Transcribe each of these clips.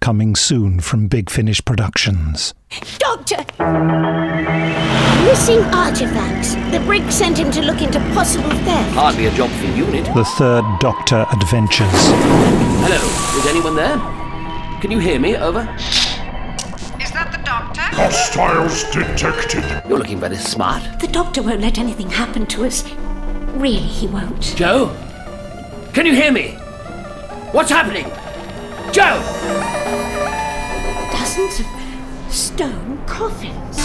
coming soon from Big Finish Productions. Doctor! Missing artifacts. The brig sent him to look into possible theft. Hardly a job for UNIT. The Third Doctor Adventures. Hello, is anyone there? Can you hear me? Over. Is that the Doctor? Hostiles detected. You're looking very smart. The Doctor won't let anything happen to us. Really, he won't. Joe? Can you hear me? What's happening? Joe! Dozens of stone coffins.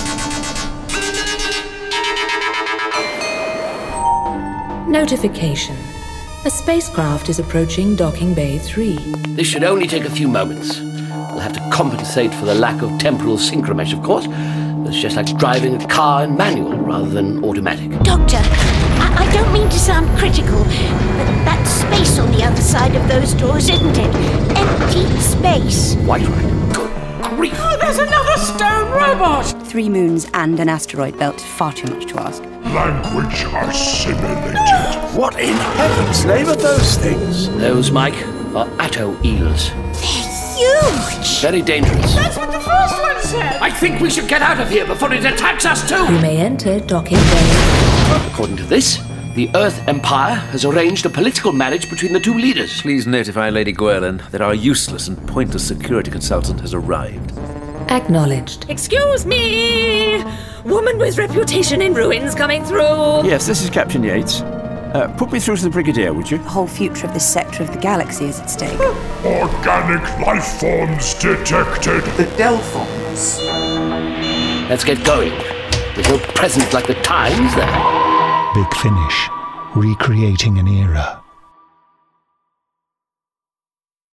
Notification. A spacecraft is approaching Docking Bay 3. This should only take a few moments. We'll have to compensate for the lack of temporal synchromesh, of course. It's just like driving a car in manual rather than automatic. Doctor, I don't mean to sound critical, but that's space on the other side of those doors, isn't it? Empty space. Quite right. Good grief. Oh, there's another stone robot! 3 moons and an asteroid belt. Far too much to ask. Language assimilated. What in heaven's name are those things? Those, Mike, are Atto eels. Huge! Very dangerous. That's what the first one said! I think we should get out of here before it attacks us too! You may enter Docking Bay. According to this, the Earth Empire has arranged a political marriage between the two leaders. Please notify Lady Gwerlin that our useless and pointless security consultant has arrived. Acknowledged. Excuse me! Woman with reputation in ruins coming through! Yes, this is Captain Yates. Put me through to the Brigadier, would you? The whole future of this sector of the galaxy is at stake. Organic life forms detected. The Delphons. Let's get going. There's no present like the times there. Big Finish. Recreating an era.